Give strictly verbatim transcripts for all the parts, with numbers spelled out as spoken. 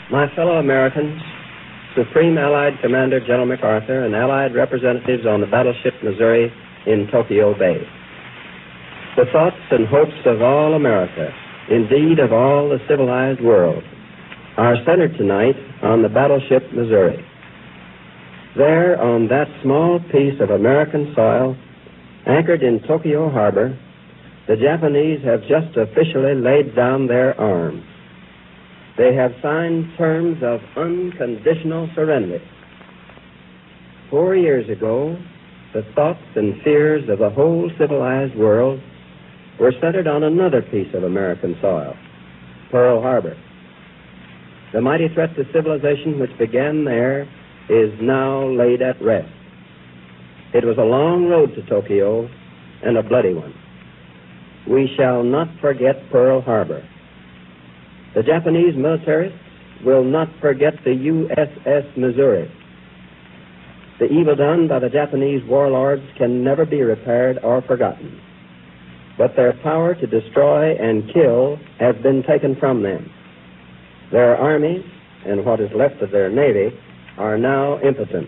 My fellow Americans, Supreme Allied Commander General MacArthur, and Allied representatives on the battleship Missouri in Tokyo Bay. The thoughts and hopes of all America, indeed of all the civilized world, are centered tonight on the battleship Missouri. There, on that small piece of American soil, anchored in Tokyo Harbor, the Japanese have just officially laid down their arms. They have signed terms of unconditional surrender. Four years ago, the thoughts and fears of the whole civilized world were centered on another piece of American soil, Pearl Harbor. The mighty threat to civilization which began there is now laid at rest. It was a long road to Tokyo and a bloody one. We shall not forget Pearl Harbor. The Japanese militarists will not forget the U S S Missouri. The evil done by the Japanese warlords can never be repaired or forgotten. But their power to destroy and kill has been taken from them. Their armies, and what is left of their navy, are now impotent.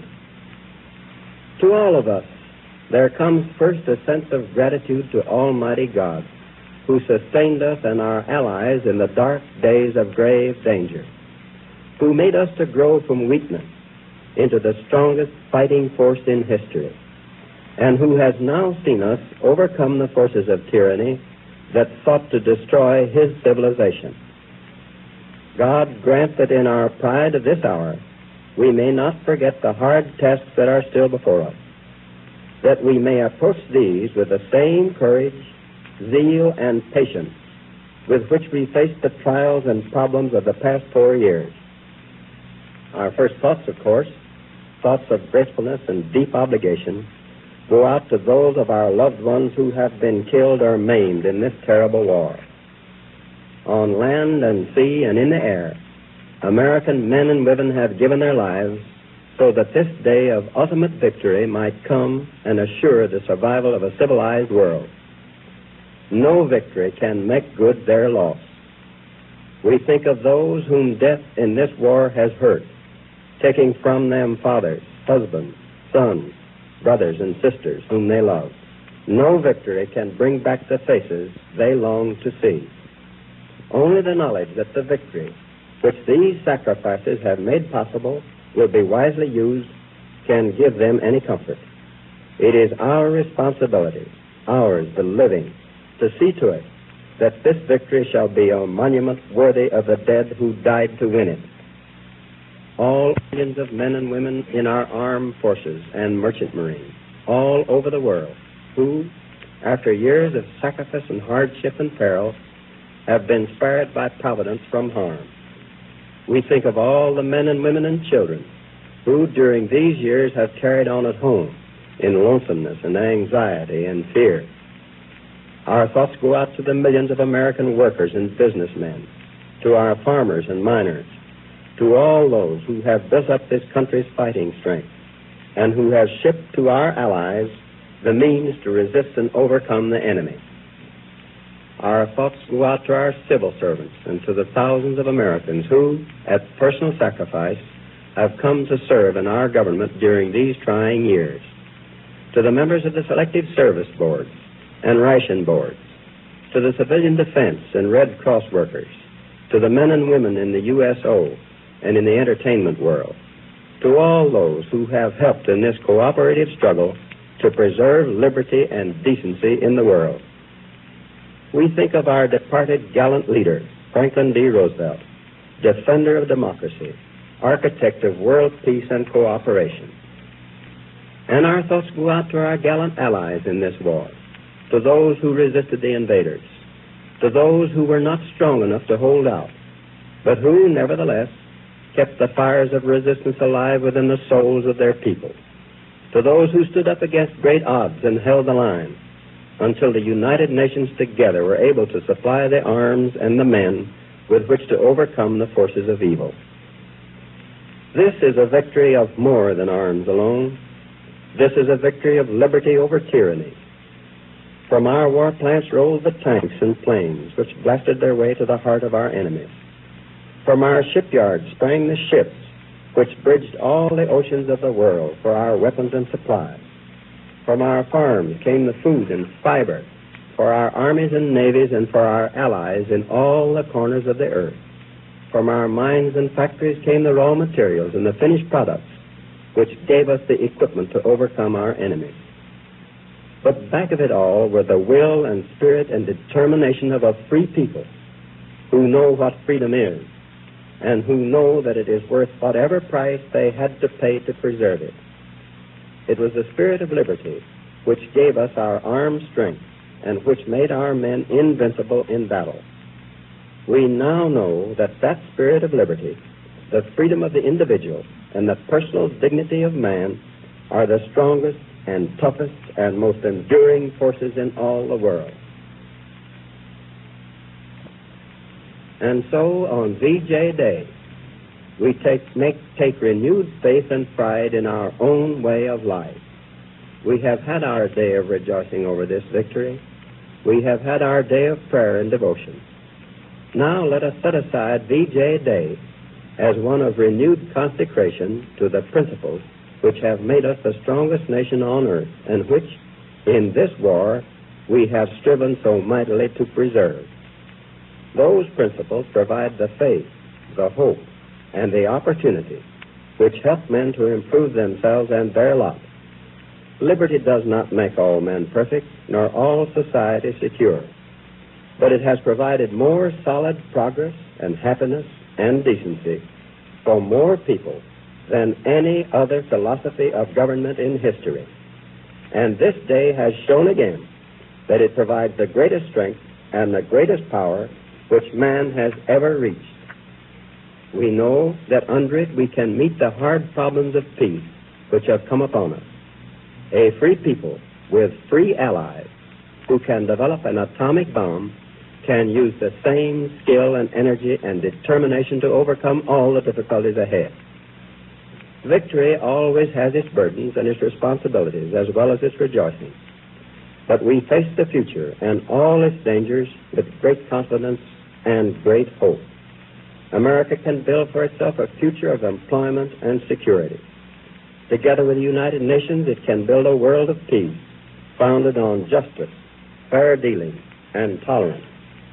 To all of us, there comes first a sense of gratitude to Almighty God, who sustained us and our allies in the dark days of grave danger, who made us to grow from weakness into the strongest fighting force in history, and who has now seen us overcome the forces of tyranny that sought to destroy his civilization. God grant that in our pride of this hour, we may not forget the hard tasks that are still before us, that we may approach these with the same courage, zeal, and patience with which we faced the trials and problems of the past four years. Our first thoughts, of course, thoughts of gratefulness and deep obligation, go out to those of our loved ones who have been killed or maimed in this terrible war. On land and sea and in the air, American men and women have given their lives so that this day of ultimate victory might come and assure the survival of a civilized world. No victory can make good their loss. We think of those whom death in this war has hurt, taking from them fathers, husbands, sons, brothers, and sisters whom they love. No victory can bring back the faces they long to see. Only the knowledge that the victory which these sacrifices have made possible will be wisely used can give them any comfort. It is our responsibility, ours, the living, to see to it that this victory shall be a monument worthy of the dead who died to win it. All millions of men and women in our armed forces and merchant marines, all over the world, who, after years of sacrifice and hardship and peril, have been spared by providence from harm. We think of all the men and women and children who, during these years, have carried on at home in lonesomeness and anxiety and fear. Our thoughts go out to the millions of American workers and businessmen, to our farmers and miners, to all those who have built up this country's fighting strength and who have shipped to our allies the means to resist and overcome the enemy. Our thoughts go out to our civil servants and to the thousands of Americans who, at personal sacrifice, have come to serve in our government during these trying years. To the members of the Selective Service Boards and Ration Boards, to the civilian defense and Red Cross workers, to the men and women in the U S O and in the entertainment world, to all those who have helped in this cooperative struggle to preserve liberty and decency in the world. We think of our departed gallant leader, Franklin D. Roosevelt, defender of democracy, architect of world peace and cooperation. And our thoughts go out to our gallant allies in this war, to those who resisted the invaders, to those who were not strong enough to hold out, but who, nevertheless, kept the fires of resistance alive within the souls of their people, to those who stood up against great odds and held the line, until the United Nations together were able to supply the arms and the men with which to overcome the forces of evil. This is a victory of more than arms alone. This is a victory of liberty over tyranny. From our war plants rolled the tanks and planes which blasted their way to the heart of our enemies. From our shipyards sprang the ships which bridged all the oceans of the world for our weapons and supplies. From our farms came the food and fiber for our armies and navies and for our allies in all the corners of the earth. From our mines and factories came the raw materials and the finished products which gave us the equipment to overcome our enemies. But back of it all were the will and spirit and determination of a free people who know what freedom is and who know that it is worth whatever price they had to pay to preserve it. It was the spirit of liberty which gave us our armed strength and which made our men invincible in battle. We now know that that spirit of liberty, the freedom of the individual, and the personal dignity of man are the strongest and toughest and most enduring forces in all the world. And so on V J Day, we take, make, take renewed faith and pride in our own way of life. We have had our day of rejoicing over this victory. We have had our day of prayer and devotion. Now let us set aside V J Day as one of renewed consecration to the principles which have made us the strongest nation on earth and which, in this war, we have striven so mightily to preserve. Those principles provide the faith, the hope, and the opportunity which help men to improve themselves and their lot. Liberty does not make all men perfect, nor all society secure, but it has provided more solid progress and happiness and decency for more people than any other philosophy of government in history. And this day has shown again that it provides the greatest strength and the greatest power which man has ever reached. We know that under it we can meet the hard problems of peace which have come upon us. A free people with free allies who can develop an atomic bomb can use the same skill and energy and determination to overcome all the difficulties ahead. Victory always has its burdens and its responsibilities as well as its rejoicings. But we face the future and all its dangers with great confidence and great hope. America can build for itself a future of employment and security. Together with the United Nations, it can build a world of peace founded on justice, fair dealing, and tolerance.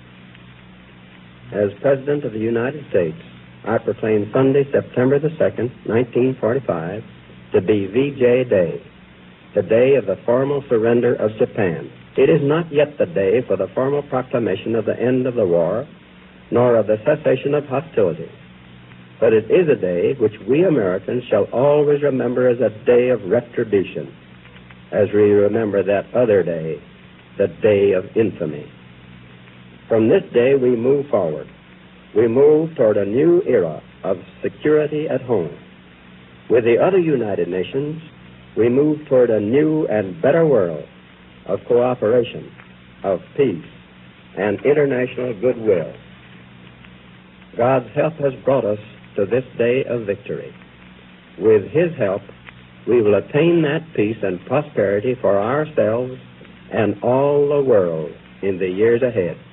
As President of the United States, I proclaim Sunday, September the second, nineteen forty-five, to be V J Day, the day of the formal surrender of Japan. It is not yet the day for the formal proclamation of the end of the war, nor of the cessation of hostilities. But it is a day which we Americans shall always remember as a day of retribution, as we remember that other day, the day of infamy. From this day we move forward. We move toward a new era of security at home. With the other United Nations, we move toward a new and better world of cooperation, of peace, and international goodwill. God's help has brought us to this day of victory. With His help, we will attain that peace and prosperity for ourselves and all the world in the years ahead.